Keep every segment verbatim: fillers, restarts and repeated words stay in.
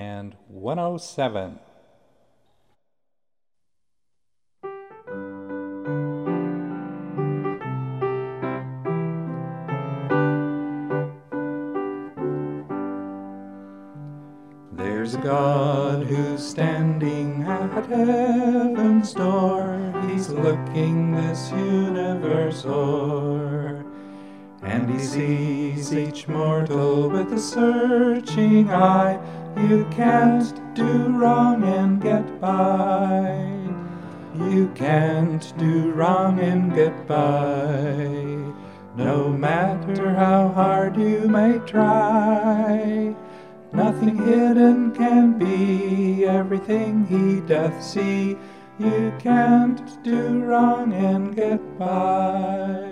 and one oh seven. There's a God who's standing at heaven's door. He's looking this universe o'er, and he sees each mortal with a searching eye. You can't do wrong and get by. You can't do wrong and get by. No matter how hard you may try, nothing hidden can be, everything he doth see. You can't do wrong and get by.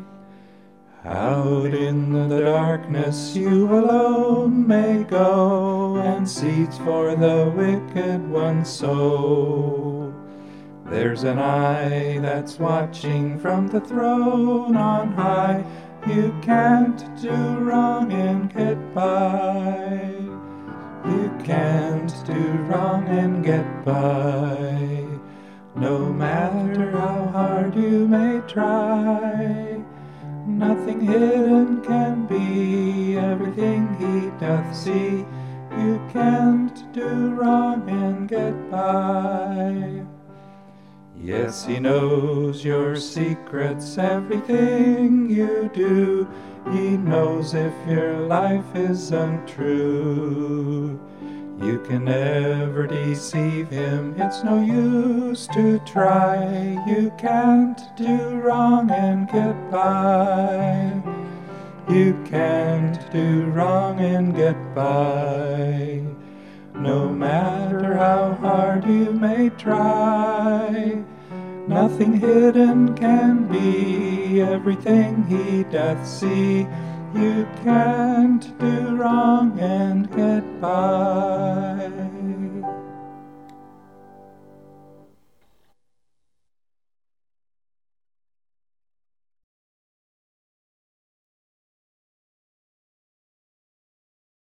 Out in the darkness you alone may go, and seeds for the wicked one sow. There's an eye that's watching from the throne on high. You can't do wrong and get by. You can't do wrong and get by. No matter how hard you may try, nothing hidden can be, everything he doth see. You can't do wrong and get by. Yes, he knows your secrets, everything you do. He knows if your life is untrue. You can never deceive him, it's no use to try. You can't do wrong and get by. You can't do wrong and get by. No matter how hard you may try, nothing hidden can be, everything he doth see. You can't do wrong and get by.